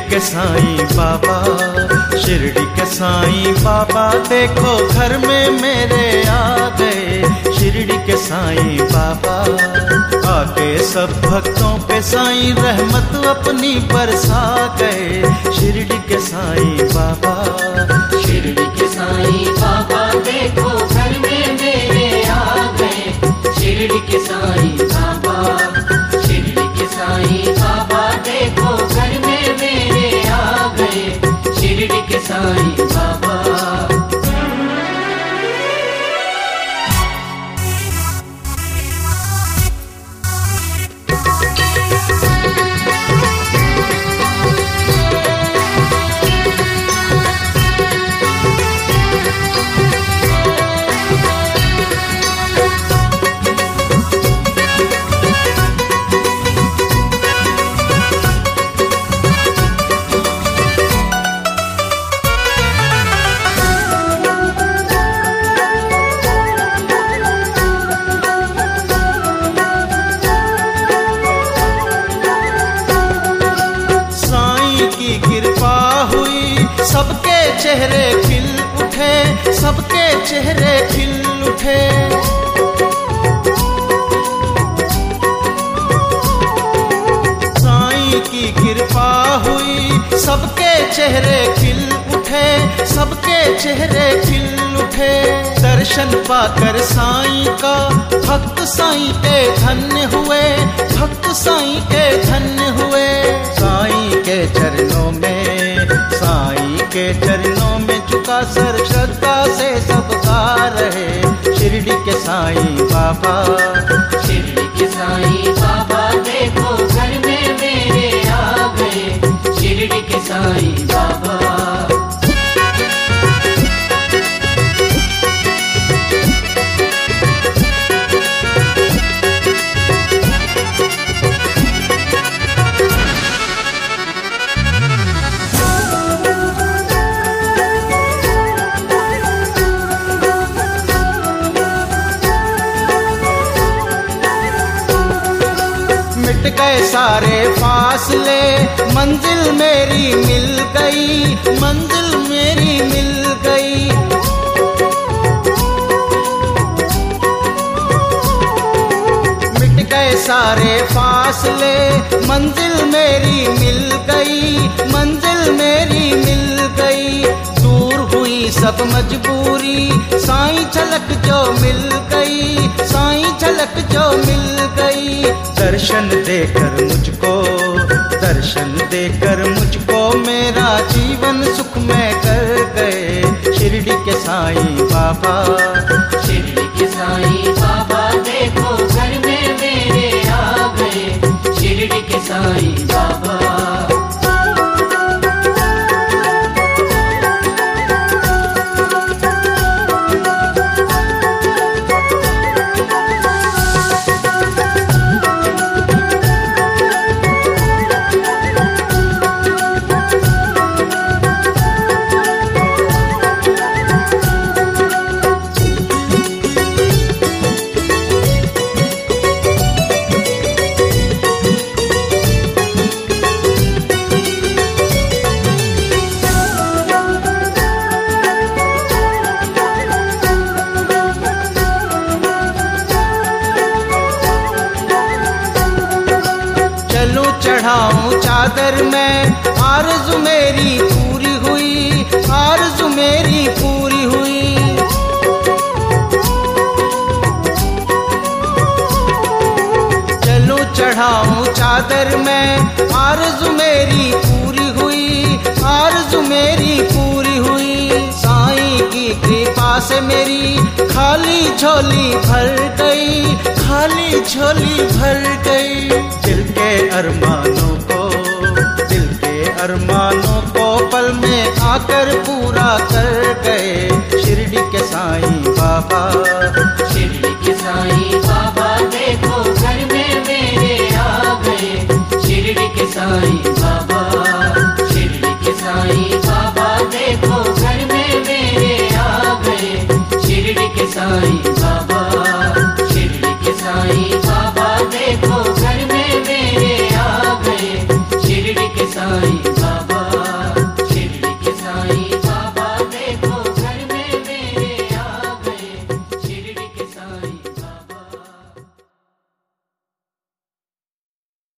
के साईं बाबा, शिरडी के साईं बाबा, देखो घर में मेरे आ गए। शिरडी के साईं बाबा, आके सब भक्तों पे साईं रहमत अपनी बरसा गए। शिरडी के साईं बाबा, शिरडी के साईं बाबा, देखो घर में मेरे आ गए। शिरडी के साईं बाबा, शिरडी के साईं बाबा, देखो घर में मेरे आ गए। शिरडी के साईं बाबा। सबके चेहरे खिल उठे, सबके चेहरे खिल उठे। साईं की कृपा हुई, सबके चेहरे खिल उठे, सबके चेहरे खिल उठे। दर्शन पाकर साईं का भक्त साईं के धन्य हुए, भक्त साईं के धन्य हुए। साईं के चरणों में, साईं के चरणों में झुका सर श्रद्धा से सब गा रहे। शिरडी के साईं बाबा, शिरडी के साईं बाबा, देखो घर में मेरे आ गए। शिरडी के साईं बाबा। मिट गए सारे फासले, मंजिल मेरी मिल गई, मंजिल मेरी मिल गई। मिट गए सारे फासले, मंजिल मेरी मिल गई, मंजिल मेरी मिल गई। दूर हुई सब मजबूरी, साईं झलक जो मिल गई, साईं झलक जो मिल गई। दर्शन देकर मुझको, दर्शन देकर मुझको मेरा जीवन सुखमय कर गए। शिरडी के साईं बाबा, शिरडी के साईं बाबा, देखो घर में मेरे आ गए। शिरडी के साईं बाबा। चढ़ाऊं चादर में, आरज़ू मेरी पूरी हुई, आरज़ू मेरी पूरी हुई। चलूं चढ़ाऊं चादर में, आरज़ू मेरी पूरी हुई, आरज़ू मेरी पूरी हुई। साईं की कृपा से मेरी खाली झोली भर गई, खाली झोली भर गई। दिल के अरमानों को, दिल के अरमानों को पल में आकर पूरा कर गए। शिरडी के साईं बाबा, शिरडी के साईं बाबा, देखो घर में मेरे आ गए। शिरडी के साईं बाबा, शिरडी के साईं बाबा, देखो घर में मेरे आ गए। शिरडी के साईं बाबा, शिरडी के साईं बाबा, देखो घर में मेरे आ गए। शिरडी के साईं